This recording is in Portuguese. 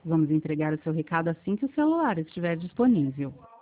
Vamos entregar o seu recado assim que o celular estiver disponível.